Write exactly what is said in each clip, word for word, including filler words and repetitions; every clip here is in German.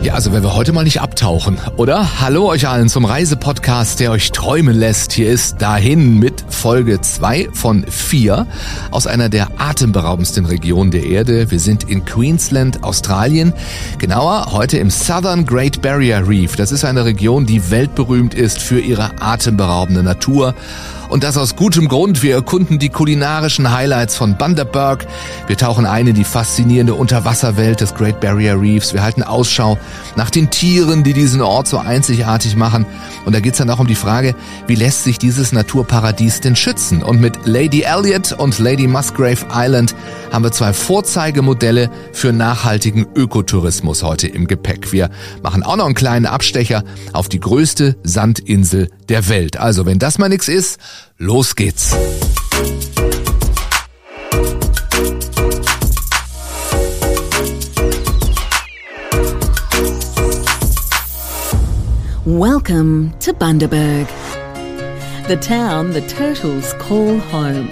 Ja, also wenn wir heute mal nicht abtauchen, oder? Hallo euch allen zum Reisepodcast, der euch träumen lässt. Hier ist Dahin mit Folge zwei von vier aus einer der atemberaubendsten Regionen der Erde. Wir sind in Queensland, Australien. Genauer heute im Southern Great Barrier Reef. Das ist eine Region, die weltberühmt ist für ihre atemberaubende Natur. Und das aus gutem Grund. Wir erkunden die kulinarischen Highlights von Bundaberg. Wir tauchen ein in die faszinierende Unterwasserwelt des Great Barrier Reefs. Wir halten Ausschau nach den Tieren, die diesen Ort so einzigartig machen. Und da geht's dann auch um die Frage, wie lässt sich dieses Naturparadies denn schützen? Und mit Lady Elliot und Lady Musgrave Island haben wir zwei Vorzeigemodelle für nachhaltigen Ökotourismus heute im Gepäck. Wir machen auch noch einen kleinen Abstecher auf die größte Sandinsel der Welt. Also, wenn das mal nix ist, los geht's. Welcome to Bundaberg, the town the turtles call home,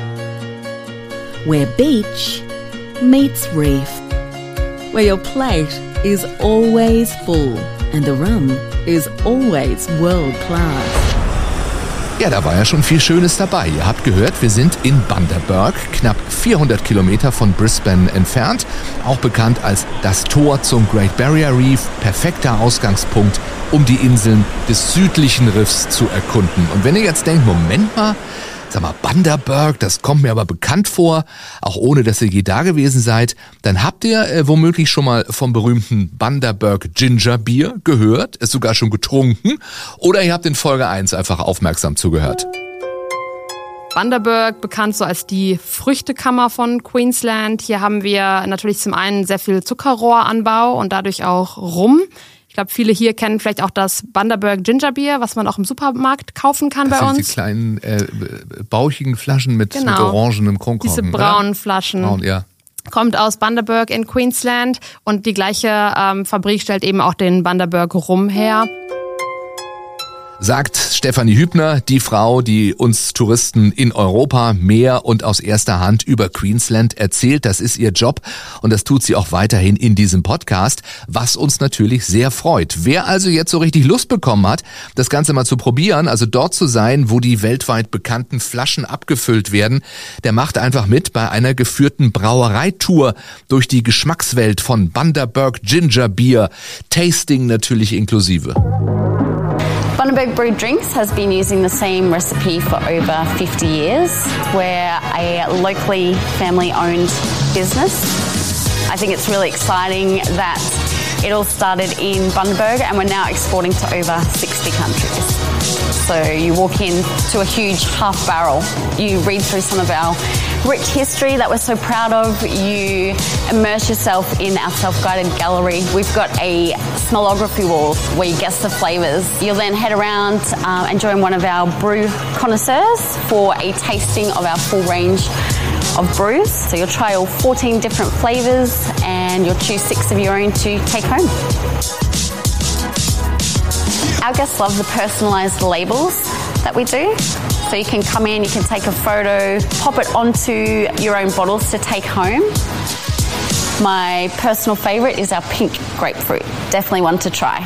where beach meets reef, where your plate is always full and the rum is always world class. Ja, da war ja schon viel Schönes dabei. Ihr habt gehört, wir sind in Bundaberg, knapp vierhundert Kilometer von Brisbane entfernt. Auch bekannt als das Tor zum Great Barrier Reef. Perfekter Ausgangspunkt, um die Inseln des südlichen Riffs zu erkunden. Und wenn ihr jetzt denkt, Moment mal, sag mal, Bundaberg, das kommt mir aber bekannt vor, auch ohne, dass ihr je da gewesen seid, dann habt ihr äh, womöglich schon mal vom berühmten Bundaberg Ginger Beer gehört, es sogar schon getrunken, oder ihr habt in Folge eins einfach aufmerksam zugehört. Bundaberg, bekannt so als die Früchtekammer von Queensland. Hier haben wir natürlich zum einen sehr viel Zuckerrohranbau und dadurch auch Rum. Ich glaube, viele hier kennen vielleicht auch das Bundaberg Ginger Beer, was man auch im Supermarkt kaufen kann das bei uns. Das sind die kleinen äh, bauchigen Flaschen mit, genau. mit orangenem Kronkorken. Diese braunen oder? Flaschen. Braun, ja. Kommt aus Bundaberg in Queensland und die gleiche ähm, Fabrik stellt eben auch den Bundaberg Rum her. Sagt Stefanie Hübner, die Frau, die uns Touristen in Europa mehr und aus erster Hand über Queensland erzählt. Das ist ihr Job und das tut sie auch weiterhin in diesem Podcast, was uns natürlich sehr freut. Wer also jetzt so richtig Lust bekommen hat, das Ganze mal zu probieren, also dort zu sein, wo die weltweit bekannten Flaschen abgefüllt werden, der macht einfach mit bei einer geführten Brauereitour durch die Geschmackswelt von Bundaberg Ginger Beer, Tasting natürlich inklusive. Bundaberg Brewed Drinks has been using the same recipe for over fifty years. We're a locally family-owned business. I think it's really exciting that it all started in Bundaberg and we're now exporting to over sixty countries. So you walk into a huge half barrel, you read through some of our rich history that we're so proud of, you immerse yourself in our self-guided gallery. We've got a smellography wall where you guess the flavours. You'll then head around um, and join one of our brew connoisseurs for a tasting of our full range of brews. So you'll try all fourteen different flavours and you'll choose six of your own to take home. Our guests love the personalised labels that we do. So you can come in, you can take a photo, pop it onto your own bottles to take home. My personal favourite is our pink grapefruit. Definitely one to try.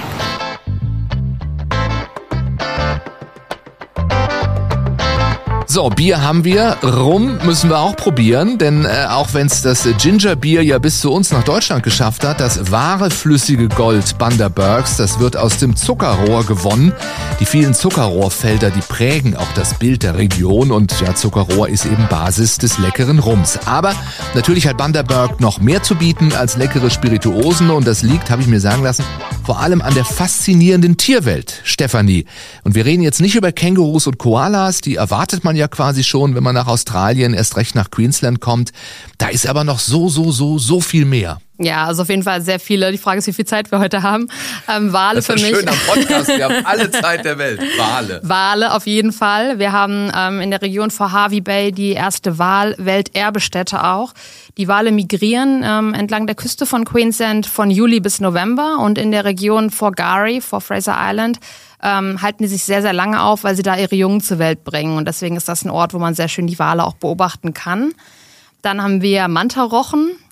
So, Bier haben wir, Rum müssen wir auch probieren, denn äh, auch wenn es das Ginger Beer ja bis zu uns nach Deutschland geschafft hat, das wahre flüssige Gold Bundabergs, das wird aus dem Zuckerrohr gewonnen. Die vielen Zuckerrohrfelder, die prägen auch das Bild der Region und ja, Zuckerrohr ist eben Basis des leckeren Rums. Aber natürlich hat Bundaberg noch mehr zu bieten als leckere Spirituosen und das liegt, habe ich mir sagen lassen, vor allem an der faszinierenden Tierwelt, Stefanie. Und wir reden jetzt nicht über Kängurus und Koalas, die erwartet man ja quasi schon, wenn man nach Australien, erst recht nach Queensland kommt. Da ist aber noch so, so, so, so viel mehr. Ja, also auf jeden Fall sehr viele. Die Frage ist, wie viel Zeit wir heute haben. Ähm, Wale das ist für mich. Schön am Podcast, wir haben alle Zeit der Welt. Wale. Wale auf jeden Fall. Wir haben ähm, in der Region vor Hervey Bay die erste Wal-Welterbestätte auch. Die Wale migrieren ähm, entlang der Küste von Queensland von Juli bis November und in der Region vor Gary, vor Fraser Island, ähm, halten die sich sehr, sehr lange auf, weil sie da ihre Jungen zur Welt bringen. Und deswegen ist das ein Ort, wo man sehr schön die Wale auch beobachten kann. Dann haben wir Mantarochen.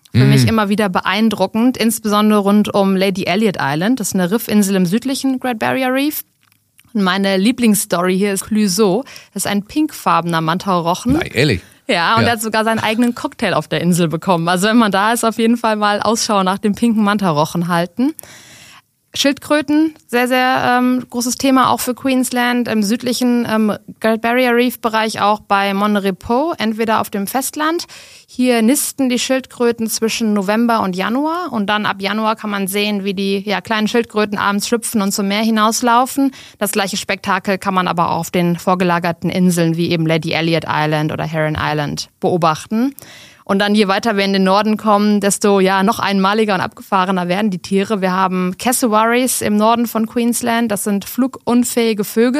Für mm. mich immer wieder beeindruckend, insbesondere rund um Lady Elliot Island. Das ist eine Riffinsel im südlichen Great Barrier Reef. Und meine Lieblingsstory hier ist Clouseau. Das ist ein pinkfarbener Manta-Rochen. Nein, ehrlich? Ja, und ja. er hat sogar seinen eigenen Cocktail auf der Insel bekommen. Also wenn man da ist, auf jeden Fall mal Ausschau nach dem pinken Manta-Rochen halten. Schildkröten, sehr, sehr ähm, großes Thema auch für Queensland. Im südlichen ähm, Great Barrier Reef Bereich auch bei Mon Repos, entweder auf dem Festland. Hier nisten die Schildkröten zwischen November und Januar. Und dann ab Januar kann man sehen, wie die ja, kleinen Schildkröten abends schlüpfen und zum Meer hinauslaufen. Das gleiche Spektakel kann man aber auch auf den vorgelagerten Inseln wie eben Lady Elliot Island oder Heron Island beobachten. Und dann, je weiter wir in den Norden kommen, desto ja noch einmaliger und abgefahrener werden die Tiere. Wir haben Cassowaries im Norden von Queensland. Das sind flugunfähige Vögel.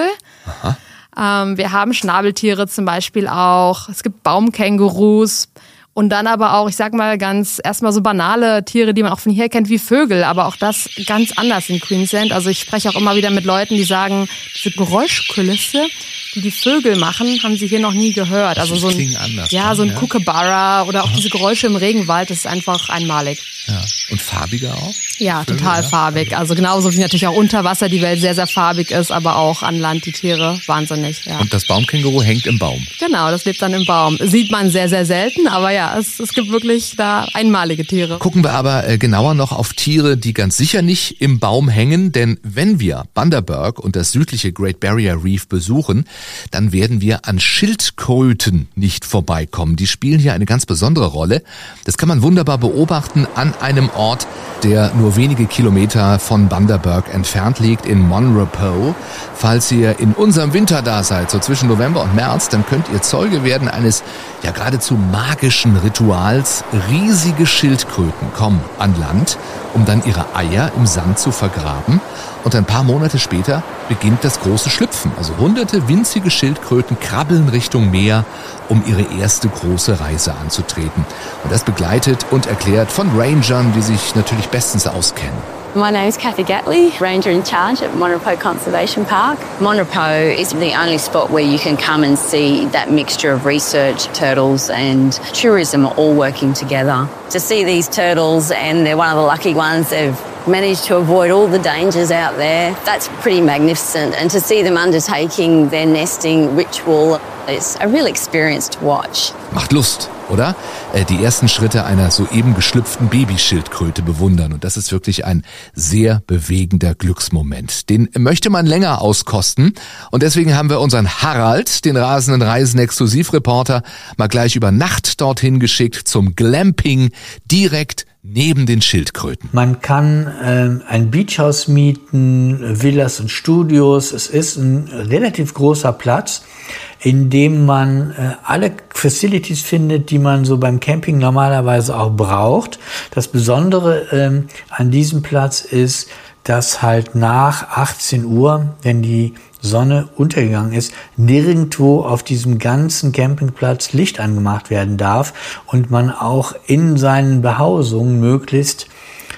Aha. Ähm, wir haben Schnabeltiere zum Beispiel auch. Es gibt Baumkängurus. Und dann aber auch, ich sag mal, ganz erstmal so banale Tiere, die man auch von hier kennt, wie Vögel. Aber auch das ganz anders in Queensland. Also ich spreche auch immer wieder mit Leuten, die sagen, diese Geräuschkulisse, die die Vögel machen, haben sie hier noch nie gehört. Also so ein, anders, ja, so ein ja. Kookaburra oder auch diese Geräusche im Regenwald, das ist einfach einmalig. Ja. Und farbiger auch? Ja, Vögel, total ja? farbig. Also genauso wie natürlich auch unter Wasser die Welt sehr, sehr farbig ist, aber auch an Land die Tiere wahnsinnig. Ja. Und das Baumkänguru hängt im Baum? Genau, das lebt dann im Baum. Sieht man sehr, sehr selten, aber ja, es, es gibt wirklich da einmalige Tiere. Gucken wir aber äh, genauer noch auf Tiere, die ganz sicher nicht im Baum hängen, denn wenn wir Bundaberg und das südliche Great Barrier Reef besuchen, dann werden wir an Schildkröten nicht vorbeikommen. Die spielen hier eine ganz besondere Rolle. Das kann man wunderbar beobachten an einem Ort, der nur wenige Kilometer von Bundaberg entfernt liegt, in Mon Repos. Falls ihr in unserem Winter da seid, so zwischen November und März, dann könnt ihr Zeuge werden eines ja geradezu magischen Rituals. Riesige Schildkröten kommen an Land, um dann ihre Eier im Sand zu vergraben. Und ein paar Monate später beginnt das große Schlüpfen. Also hunderte winzige Schildkröten krabbeln Richtung Meer, um ihre erste große Reise anzutreten. Und das begleitet und erklärt von Rangern, die sich natürlich bestens auskennen. My name is Kathy Gatley, Ranger in charge at Mon Repos Conservation Park. Mon Repos is the only spot where you can come and see that mixture of research, turtles and tourism all working together. To see these turtles, and they're one of the lucky ones, they've managed to avoid all the dangers out there. That's pretty magnificent. And to see them undertaking their nesting ritual, it's a real experience to watch. Macht Lust, oder? Die ersten Schritte einer soeben geschlüpften Babyschildkröte bewundern. Und das ist wirklich ein sehr bewegender Glücksmoment. Den möchte man länger auskosten. Und deswegen haben wir unseren Harald, den rasenden Reisen-Exklusivreporter, mal gleich über Nacht dorthin geschickt zum Glamping direkt neben den Schildkröten. Man kann äh, ein Beachhaus mieten, Villas und Studios. Es ist ein relativ großer Platz, in dem man äh, alle Facilities findet, die man so beim Camping normalerweise auch braucht. Das Besondere ähm, an diesem Platz ist, dass halt nach achtzehn Uhr, wenn die Sonne untergegangen ist, nirgendwo auf diesem ganzen Campingplatz Licht angemacht werden darf und man auch in seinen Behausungen möglichst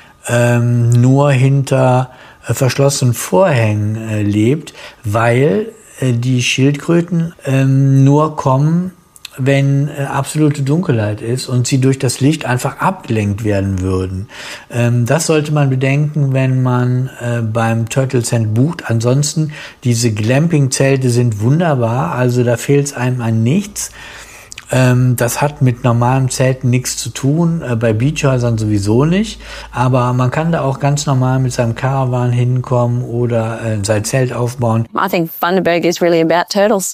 ähm, nur hinter äh, verschlossenen Vorhängen äh, lebt, weil äh, die Schildkröten äh, nur kommen, wenn äh, absolute Dunkelheit ist und sie durch das Licht einfach abgelenkt werden würden. Ähm, das sollte man bedenken, wenn man äh, beim Turtle Sand bucht. Ansonsten, diese Glamping-Zelte sind wunderbar, also da fehlt es einem an nichts. Ähm, das hat mit normalen Zelten nichts zu tun, äh, bei Beachhäusern sowieso nicht, aber man kann da auch ganz normal mit seinem Caravan hinkommen oder äh, sein Zelt aufbauen. I think Bundaberg is really about turtles.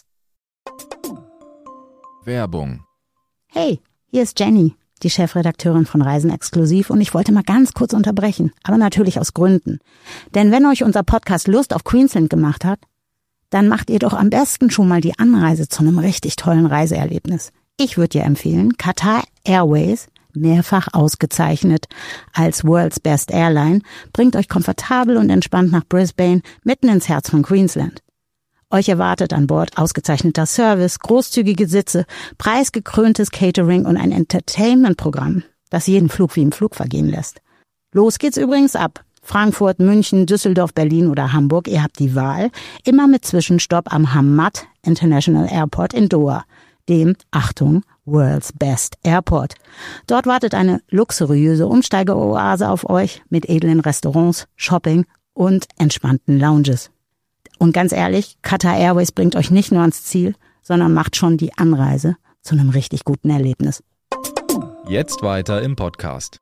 Werbung. Hey, hier ist Jenny, die Chefredakteurin von Reisen Exklusiv, und ich wollte mal ganz kurz unterbrechen, aber natürlich aus Gründen. Denn wenn euch unser Podcast Lust auf Queensland gemacht hat, dann macht ihr doch am besten schon mal die Anreise zu einem richtig tollen Reiseerlebnis. Ich würde dir empfehlen, Qatar Airways, mehrfach ausgezeichnet als World's Best Airline, bringt euch komfortabel und entspannt nach Brisbane, mitten ins Herz von Queensland. Euch erwartet an Bord ausgezeichneter Service, großzügige Sitze, preisgekröntes Catering und ein Entertainment-Programm, das jeden Flug wie im Flug vergehen lässt. Los geht's übrigens ab. Frankfurt, München, Düsseldorf, Berlin oder Hamburg, ihr habt die Wahl, immer mit Zwischenstopp am Hamad International Airport in Doha, dem, Achtung, World's Best Airport. Dort wartet eine luxuriöse Umsteigeoase auf euch mit edlen Restaurants, Shopping und entspannten Lounges. Und ganz ehrlich, Qatar Airways bringt euch nicht nur ans Ziel, sondern macht schon die Anreise zu einem richtig guten Erlebnis. Jetzt weiter im Podcast.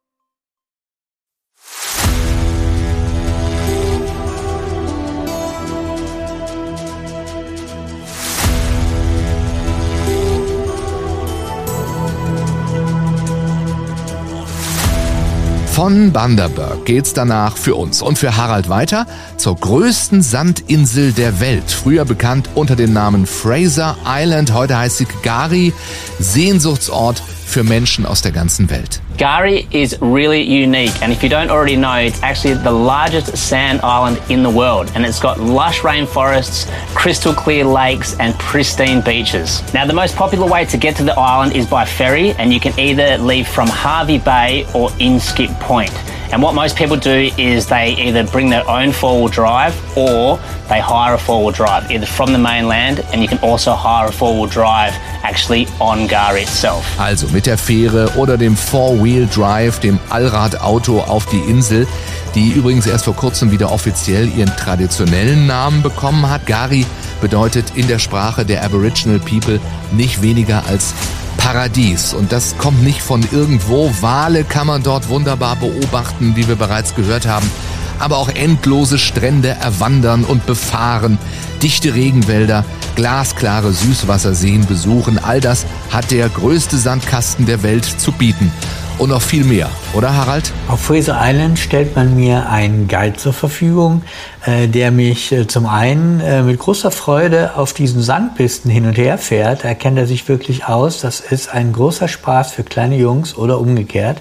Von Bundaberg geht's danach für uns und für Harald weiter zur größten Sandinsel der Welt. Früher bekannt unter dem Namen Fraser Island, heute heißt sie K'gari, Sehnsuchtsort für Menschen aus der ganzen Welt. K'gari is really unique, and if you don't already know, it's actually the largest sand island in the world, and it's got lush rainforests, crystal clear lakes and pristine beaches. Now, the most popular way to get to the island is by ferry, and you can either leave from Hervey Bay or Inskip Point. And what most people do is they either bring their own four-wheel drive or they hire a four-wheel drive, either from the mainland, and you can also hire a four-wheel drive actually on K'gari itself. Also mit der Fähre oder dem Four-Wheel Drive, dem Allradauto auf die Insel, die übrigens erst vor kurzem wieder offiziell ihren traditionellen Namen bekommen hat. K'gari bedeutet in der Sprache der Aboriginal People nicht weniger als Paradies. Und das kommt nicht von irgendwo. Wale kann man dort wunderbar beobachten, wie wir bereits gehört haben. Aber auch endlose Strände erwandern und befahren, dichte Regenwälder, glasklare Süßwasserseen besuchen. All das hat der größte Sandkasten der Welt zu bieten. Und noch viel mehr, oder Harald? Auf Fraser Island stellt man mir einen Guide zur Verfügung, äh, der mich äh, zum einen äh, mit großer Freude auf diesen Sandpisten hin und her fährt. Da kennt er sich wirklich aus. Das ist ein großer Spaß für kleine Jungs oder umgekehrt.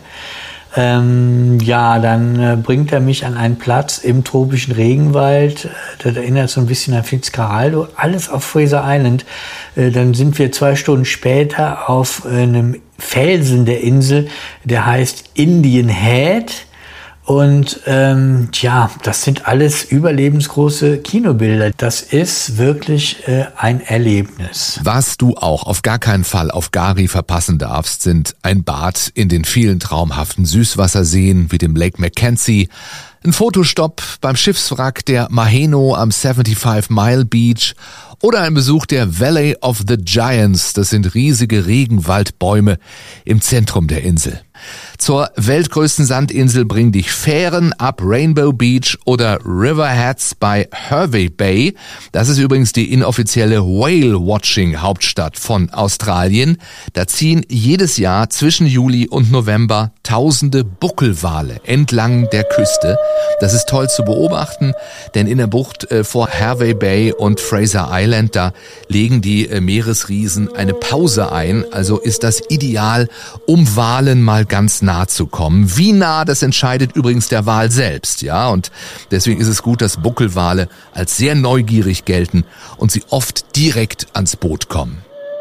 Ähm, ja, dann äh, bringt er mich an einen Platz im tropischen Regenwald. Das erinnert so ein bisschen an Fitzcarraldo. Alles auf Fraser Island. Äh, dann sind wir zwei Stunden später auf äh, einem Felsen der Insel, der heißt Indian Head. Und ähm, tja, das sind alles überlebensgroße Kinobilder. Das ist wirklich äh, ein Erlebnis. Was du auch auf gar keinen Fall auf K'gari verpassen darfst, sind ein Bad in den vielen traumhaften Süßwasserseen wie dem Lake Mackenzie, ein Fotostopp beim Schiffswrack der Maheno am fünfundsiebzig Mile Beach oder ein Besuch der Valley of the Giants. Das sind riesige Regenwaldbäume im Zentrum der Insel. Zur weltgrößten Sandinsel bringen dich Fähren ab Rainbow Beach oder Riverheads bei Hervey Bay. Das ist übrigens die inoffizielle Whale-Watching-Hauptstadt von Australien. Da ziehen jedes Jahr zwischen Juli und November tausende Buckelwale entlang der Küste. Das ist toll zu beobachten, denn in der Bucht äh, vor Hervey Bay und Fraser Island, da legen die äh, Meeresriesen eine Pause ein. Also ist das ideal, um Walen mal ganz nah zu kommen. Wie nah, das entscheidet übrigens der Wal selbst, ja, und deswegen ist es gut, dass Buckelwale als sehr neugierig gelten und sie oft direkt ans Boot kommen.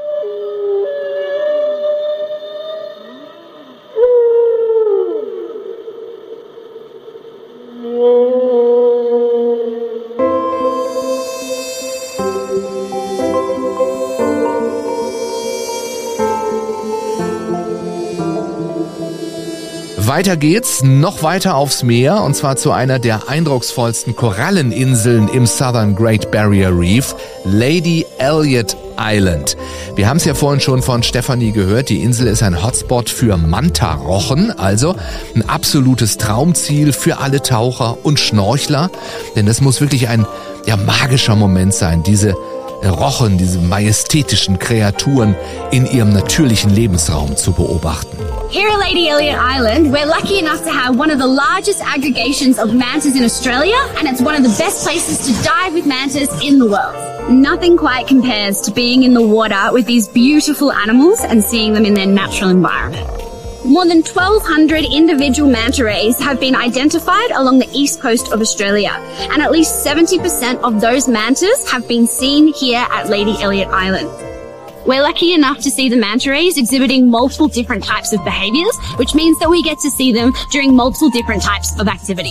Weiter geht's, noch weiter aufs Meer, und zwar zu einer der eindrucksvollsten Koralleninseln im Southern Great Barrier Reef, Lady Elliot Island. Wir haben es ja vorhin schon von Stefanie gehört, die Insel ist ein Hotspot für Manta-Rochen, also ein absolutes Traumziel für alle Taucher und Schnorchler, denn das muss wirklich ein ja, magischer Moment sein, diese Rochen, diese majestätischen Kreaturen in ihrem natürlichen Lebensraum zu beobachten. Here at Lady Elliot Island, we're lucky enough to have one of the largest aggregations of mantas in Australia, and it's one of the best places to dive with mantas in the world. Nothing quite compares to being in the water with these beautiful animals and seeing them in their natural environment. More than twelve hundred individual manta rays have been identified along the east coast of Australia, and at least seventy percent of those mantas have been seen here at Lady Elliot Island. We're lucky enough to see the manta rays exhibiting multiple different types of behaviours, which means that we get to see them during multiple different types of activities.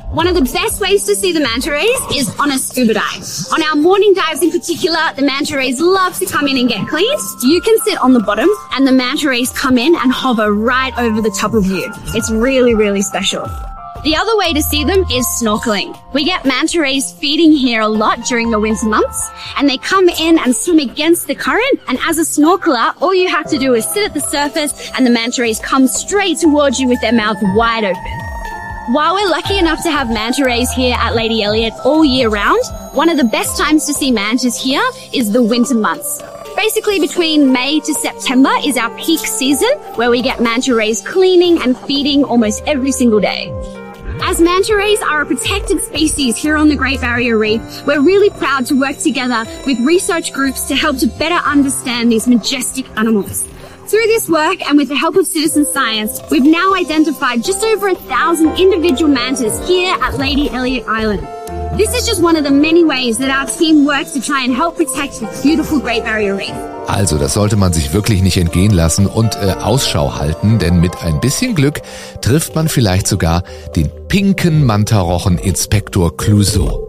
One of the best ways to see the manta rays is on a scuba dive. On our morning dives in particular, the manta rays love to come in and get cleaned. You can sit on the bottom and the manta rays come in and hover right over the top of you. It's really, really special. The other way to see them is snorkeling. We get manta rays feeding here a lot during the winter months, and they come in and swim against the current. And as a snorkeler, all you have to do is sit at the surface and the manta rays come straight towards you with their mouths wide open. While we're lucky enough to have manta rays here at Lady Elliot all year round, one of the best times to see mantas here is the winter months. Basically between May to September is our peak season where we get manta rays cleaning and feeding almost every single day. As manta rays are a protected species here on the Great Barrier Reef, we're really proud to work together with research groups to help to better understand these majestic animals. Through this work and with the help of citizen science, we've now identified just over a thousand individual mantas here at Lady Elliot Island. This is just one of the many ways that our team works to try and help protect the beautiful Great Barrier Reef. Also, das sollte man sich wirklich nicht entgehen lassen und äh, Ausschau halten, denn mit ein bisschen Glück trifft man vielleicht sogar den pinken Mantarochen Inspektor Clouseau.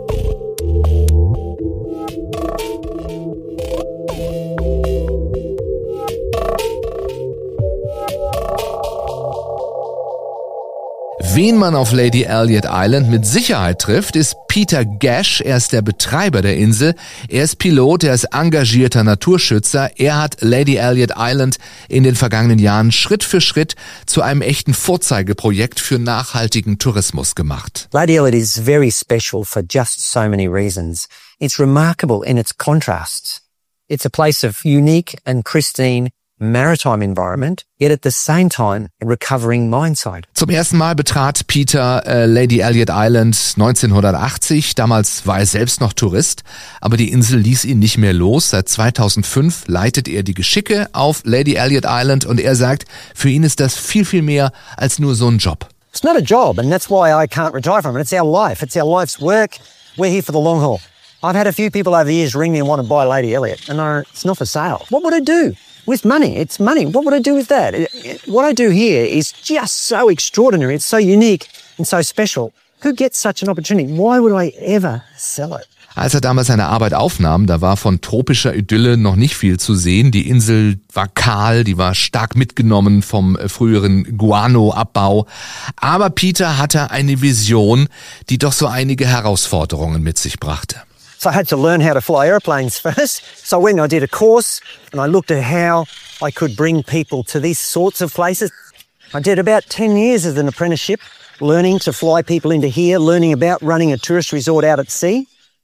Wen man auf Lady Elliot Island mit Sicherheit trifft, ist Peter Gash. Er ist der Betreiber der Insel. Er ist Pilot, er ist engagierter Naturschützer. Er hat Lady Elliot Island in den vergangenen Jahren Schritt für Schritt zu einem echten Vorzeigeprojekt für nachhaltigen Tourismus gemacht. Lady Elliot is very special for just so many reasons. It's remarkable in its contrasts. It's a place of unique and pristine maritime environment, yet at the same time a recovering mindside. Zum ersten Mal betrat Peter äh, Lady Elliot Island neunzehnhundertachtzig. Damals war er selbst noch Tourist, aber die Insel ließ ihn nicht mehr los. Seit zweitausendfünf leitet er die Geschicke auf Lady Elliot Island und er sagt, für ihn ist das viel, viel mehr als nur so ein Job. It's not a job and that's why I can't retire from it. It's our life. It's our life's work. We're here for the long haul. I've had a few people over the years ring me and want to buy Lady Elliot and I, it's not for sale. What would I do? With money, it's money. What would I do with that? It, it, what I do here is just so extraordinary. It's so unique and so special. Who gets such an opportunity? Why would I ever sell it? Als er damals seine Arbeit aufnahm, da war von tropischer Idylle noch nicht viel zu sehen. Die Insel war kahl, die war stark mitgenommen vom früheren Guano-Abbau. Aber Peter hatte eine Vision, die doch so einige Herausforderungen mit sich brachte. So I had to learn how to fly airplanes first. So when I did a course and I looked at how I could bring people to these sorts of places, I did about ten years as an apprenticeship, learning to fly people into here, learning about running a tourist resort out at sea.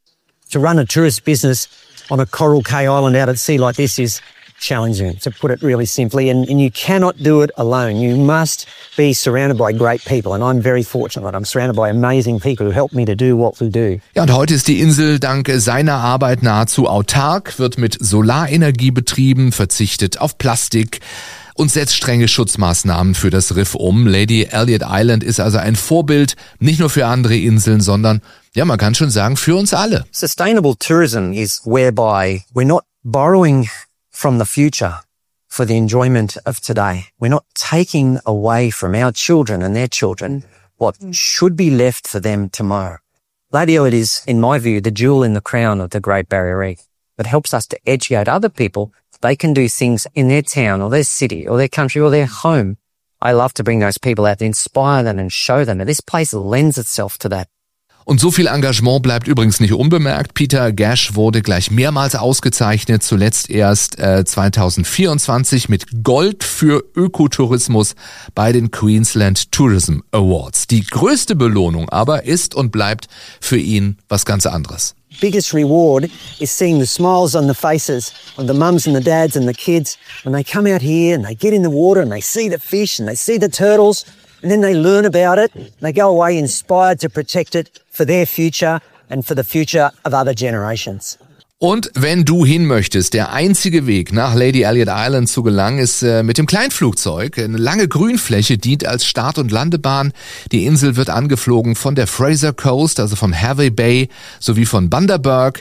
To run a tourist business on a Coral Cay Island out at sea like this is challenging, to put it really simply, and, and you cannot do it alone. You must be surrounded by great people, and I'm very fortunate. I'm surrounded by amazing people who help me to do what we do. Ja, und heute ist die Insel dank seiner Arbeit nahezu autark, wird mit Solarenergie betrieben, verzichtet auf Plastik und setzt strenge Schutzmaßnahmen für das Riff um. Lady Elliot Island ist also ein Vorbild, nicht nur für andere Inseln, sondern, ja, man kann schon sagen, für uns alle. Sustainable tourism is whereby we're not borrowing from the future for the enjoyment of today. We're not taking away from our children and their children what should be left for them tomorrow. Lady Elliot is, in my view, the jewel in the crown of the Great Barrier Reef that helps us to educate other people. They can do things in their town or their city or their country or their home. I love to bring those people out, inspire them and show them that this place lends itself to that. Und so viel Engagement bleibt übrigens nicht unbemerkt. Peter Gash wurde gleich mehrmals ausgezeichnet, zuletzt erst äh, zweitausendvierundzwanzig mit Gold für Ökotourismus bei den Queensland Tourism Awards. Die größte Belohnung aber ist und bleibt für ihn was ganz anderes. Biggest reward is seeing the smiles on the faces of the mums and the dads and the kids when they come out here and they get in the water and they see the fish and they see the turtles. And then they learn about it, and they go away inspired to protect it for their future and for the future of other generations. Und wenn du hin möchtest, der einzige Weg nach Lady Elliot Island zu gelangen, ist äh, mit dem Kleinflugzeug. Eine lange Grünfläche dient als Start- und Landebahn. Die Insel wird angeflogen von der Fraser Coast, also von Hervey Bay, sowie von Bundaberg.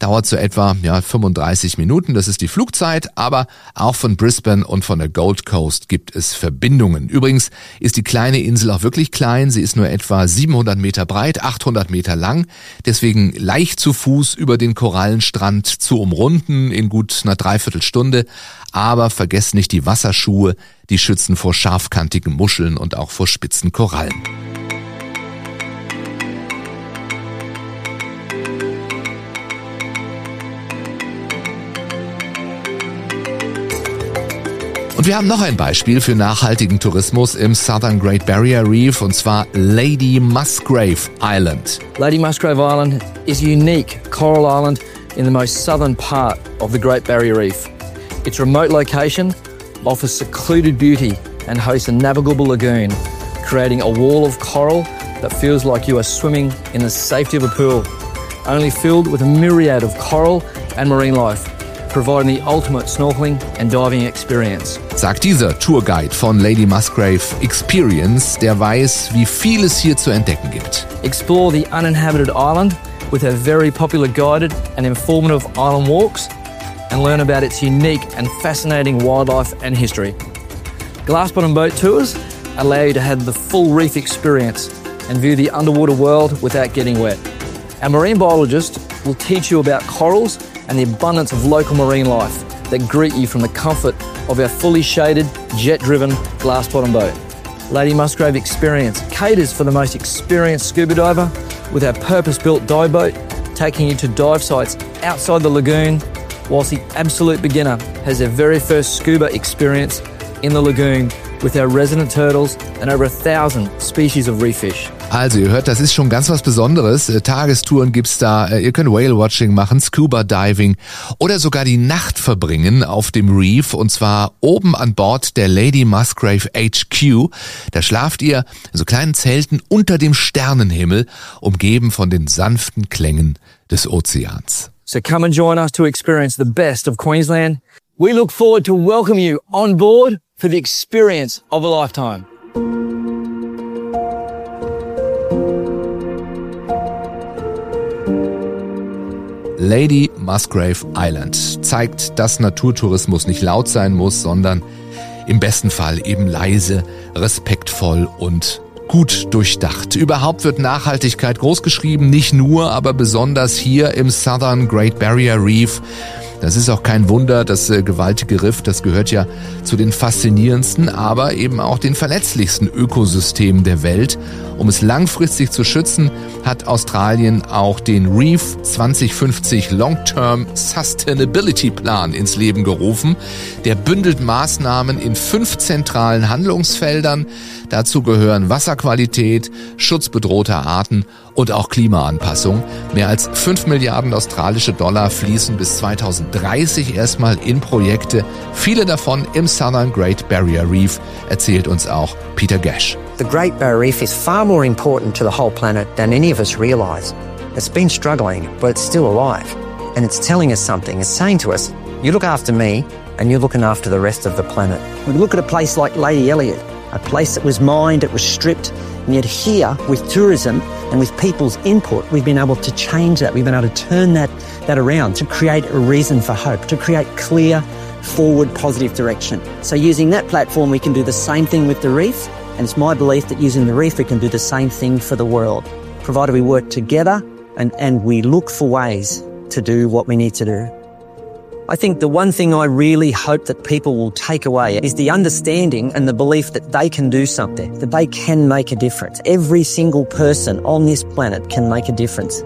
dauert so etwa ja, fünfunddreißig Minuten, das ist die Flugzeit, aber auch von Brisbane und von der Gold Coast gibt es Verbindungen. Übrigens ist die kleine Insel auch wirklich klein, sie ist nur etwa siebenhundert Meter breit, achthundert Meter lang, deswegen leicht zu Fuß über den Korallenstrand zu umrunden in gut einer Dreiviertelstunde, aber vergesst nicht die Wasserschuhe, die schützen vor scharfkantigen Muscheln und auch vor spitzen Korallen. Und wir haben noch ein Beispiel für nachhaltigen Tourismus im Southern Great Barrier Reef, und zwar Lady Musgrave Island. Lady Musgrave Island is a unique coral island in the most southern part of the Great Barrier Reef. Its remote location offers secluded beauty and hosts a navigable lagoon, creating a wall of coral that feels like you are swimming in the safety of a pool, only filled with a myriad of coral and marine life, providing the ultimate snorkeling and diving experience. Sagt dieser Tourguide von Lady Musgrave Experience, der weiß, wie viel es hier zu entdecken gibt. Explore the uninhabited island with our very popular guided and informative island walks and learn about its unique and fascinating wildlife and history. Glass bottom boat tours allow you to have the full reef experience and view the underwater world without getting wet. Our marine biologist will teach you about corals and the abundance of local marine life that greet you from the comfort of our fully shaded, jet-driven glass bottom boat. Lady Musgrave Experience caters for the most experienced scuba diver with our purpose-built dive boat, taking you to dive sites outside the lagoon, whilst the absolute beginner has their very first scuba experience in the lagoon with our resident turtles and over a thousand species of reef fish. Also ihr hört, das ist schon ganz was Besonderes. Tagestouren gibt's da, ihr könnt Whale-Watching machen, Scuba-Diving oder sogar die Nacht verbringen auf dem Reef, und zwar oben an Bord der Lady Musgrave H Q. Da schlaft ihr in so kleinen Zelten unter dem Sternenhimmel, umgeben von den sanften Klängen des Ozeans. So come and join us to experience the best of Queensland. We look forward to welcome you on board for the experience of a lifetime. Lady Musgrave Island zeigt, dass Naturtourismus nicht laut sein muss, sondern im besten Fall eben leise, respektvoll und gut durchdacht. Überhaupt wird Nachhaltigkeit großgeschrieben, nicht nur, aber besonders hier im Southern Great Barrier Reef. Das ist auch kein Wunder, das äh, gewaltige Riff, das gehört ja zu den faszinierendsten, aber eben auch den verletzlichsten Ökosystemen der Welt. Um es langfristig zu schützen, hat Australien auch den Reef zwanzig fünfzig Long-Term Sustainability Plan ins Leben gerufen. Der bündelt Maßnahmen in fünf zentralen Handlungsfeldern. Dazu gehören Wasserqualität, Schutz bedrohter Arten und auch Klimaanpassung. Mehr als fünf Milliarden australische Dollar fließen bis zweitausenddreißig erstmal in Projekte. Viele davon im Southern Great Barrier Reef, erzählt uns auch Peter Gash. The Great Barrier Reef is far more important to the whole planet than any of us realise. It's been struggling, but it's still alive. And it's telling us something. It's saying to us, you look after me and you're looking after the rest of the planet. We look at a place like Lady Elliot, a place that was mined, it was stripped, and yet here, with tourism and with people's input, we've been able to change that. We've been able to turn that, that around, to create a reason for hope, to create clear, forward, positive direction. So using that platform, we can do the same thing with the reef, and it's my belief that using the reef, we can do the same thing for the world, provided we work together and, and we look for ways to do what we need to do. I think the one thing I really hope that people will take away is the understanding and the belief that they can do something, that they can make a difference. Every single person on this planet can make a difference.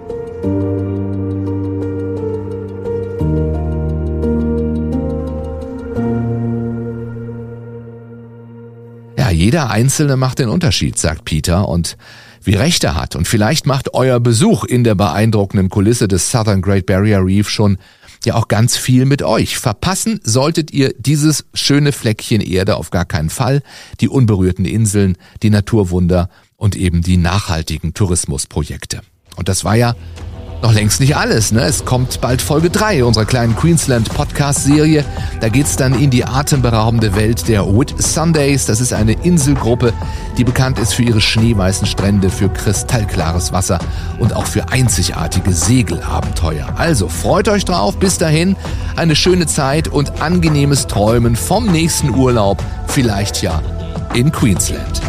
Ja, jeder Einzelne macht den Unterschied, sagt Peter, und wie recht er hat. Und vielleicht macht euer Besuch in der beeindruckenden Kulisse des Southern Great Barrier Reef schon ja auch ganz viel mit euch. Verpassen solltet ihr dieses schöne Fleckchen Erde auf gar keinen Fall, die unberührten Inseln, die Naturwunder und eben die nachhaltigen Tourismusprojekte. Und das war ja Noch längst nicht alles, ne? Es kommt bald Folge drei unserer kleinen Queensland-Podcast-Serie. Da geht's dann in die atemberaubende Welt der Whitsundays. Das ist eine Inselgruppe, die bekannt ist für ihre schneeweißen Strände, für kristallklares Wasser und auch für einzigartige Segelabenteuer. Also freut euch drauf. Bis dahin eine schöne Zeit und angenehmes Träumen vom nächsten Urlaub. Vielleicht ja in Queensland.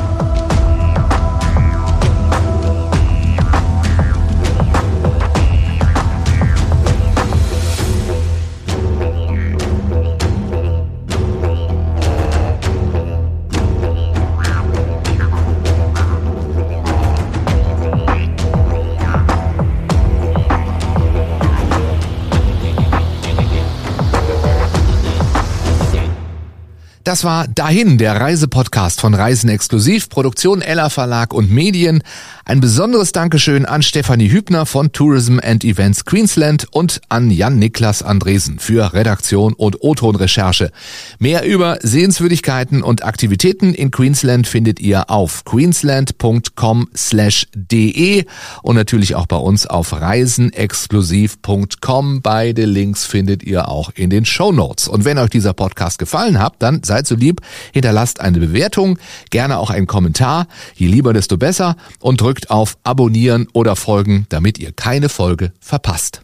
Das war Dahin, der Reisepodcast von Reisen Exklusiv, Produktion Ella Verlag und Medien. Ein besonderes Dankeschön an Stefanie Hübner von Tourism and Events Queensland und an Jan-Niklas Andresen für Redaktion und O-Ton-Recherche. Mehr über Sehenswürdigkeiten und Aktivitäten in Queensland findet ihr auf queensland punkt com slash de und natürlich auch bei uns auf reisenexklusiv punkt com. Beide Links findet ihr auch in den Shownotes. Und wenn euch dieser Podcast gefallen hat, dann seid so lieb, hinterlasst eine Bewertung, gerne auch einen Kommentar. Je lieber, desto besser. Und drückt auf Abonnieren oder Folgen, damit ihr keine Folge verpasst.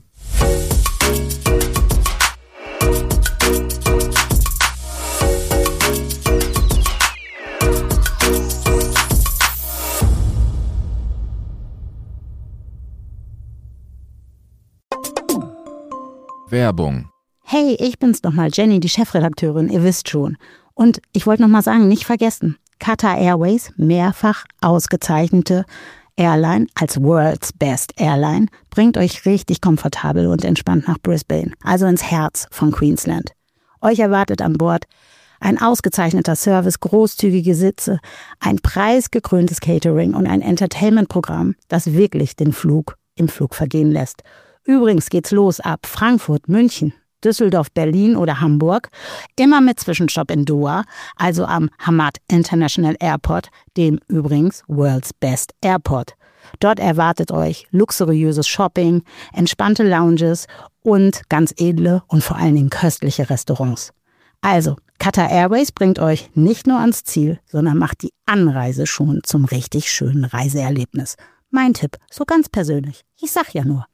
Werbung. Hey, ich bin's nochmal, Jenny, die Chefredakteurin, ihr wisst schon. Und ich wollte nochmal sagen, nicht vergessen, Qatar Airways, mehrfach ausgezeichnete Airline als World's Best Airline, bringt euch richtig komfortabel und entspannt nach Brisbane, also ins Herz von Queensland. Euch erwartet an Bord ein ausgezeichneter Service, großzügige Sitze, ein preisgekröntes Catering und ein Entertainment-Programm, das wirklich den Flug im Flug vergehen lässt. Übrigens geht's los ab Frankfurt, München, Düsseldorf, Berlin oder Hamburg, immer mit Zwischenstopp in Doha, also am Hamad International Airport, dem übrigens World's Best Airport. Dort erwartet euch luxuriöses Shopping, entspannte Lounges und ganz edle und vor allen Dingen köstliche Restaurants. Also, Qatar Airways bringt euch nicht nur ans Ziel, sondern macht die Anreise schon zum richtig schönen Reiseerlebnis. Mein Tipp, so ganz persönlich. Ich sag ja nur,